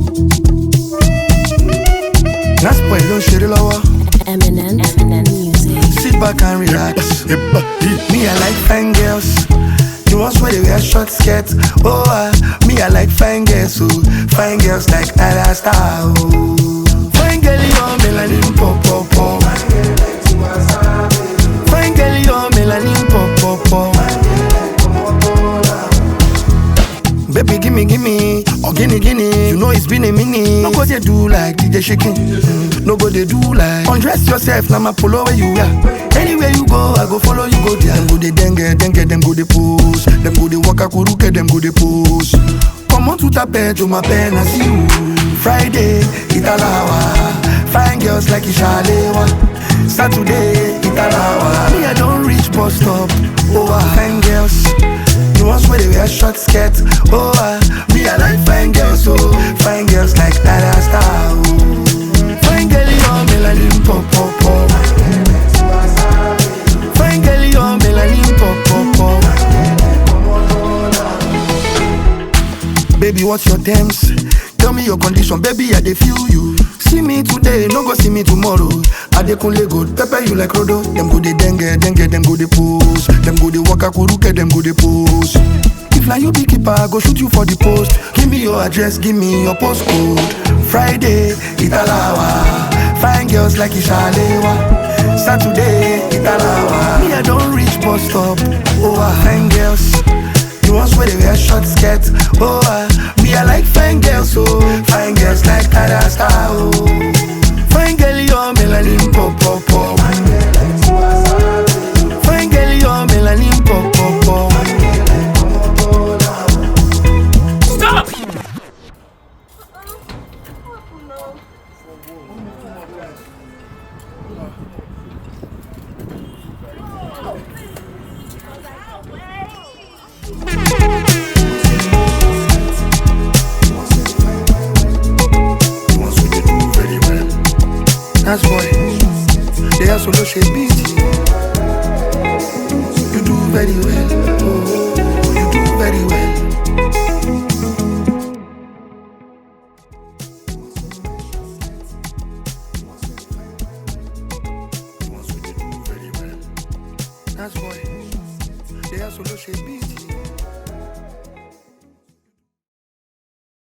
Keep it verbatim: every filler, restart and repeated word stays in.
That's why you don't share the lower. Eminem, Eminem music. Sit back and relax. Me, I like fine girls. The ones where they wear short skirts. Oh, uh, me, I like fine girls. So fine girls like Ada Star. Oh. Fine girl, you're melanin pop pop pop. Fine girl, you're melanin pop pop pop. Baby, gimme, gimme, or gimme, gimme. You know it's been a minute. No go they do like D J shaking. Mm. No go they do like undress yourself. Now my polo where you are. Anywhere you go, I go follow you. Go there. Them go they dengue, dengue. Them go they pose. Them go they waka kuruke. Them go they pose. Come on to tape to my pen. I see you. Friday, Italawa. Fine girls like Ishalewa. Saturday, Italawa. Me I don't reach bus stop. Oh, uh, fine girls. The ones where they wear short skirts. Oh, uh, me I like fine girls. Oh, fine girls like Ada Star. Oh. Fine girl, you're melanin pop pop pop. Fine girl, you're melanin pop pop pop. Baby, what's your terms? Tell me your condition, baby, I dey feel you. See me today, no go see me tomorrow. I dey kunle good, pepper you like Rodo. Them go dey dengue, dengue, them go dey pose. Them go dey waka kuruke, them go dey pose. If na you be keeper, I go shoot you for the post. Give me your address, give me your postcode. Friday, Italawa. Fine girls like Ishalewa. Saturday, Italawa. Me I don't reach bus stop. Oh, uh, fine girls. The ones where they wear short skirts. Oh, uh, me I like fine girls. Oh, fine girls like Ada Star. Oh, fine girl, you're melanin pop pop pop. Fine girl, you're melanin pop pop pop. Stop! That's boy, they are solo shape beat. You do very well, oh, you do very well. That's boy, they are solo shape beat.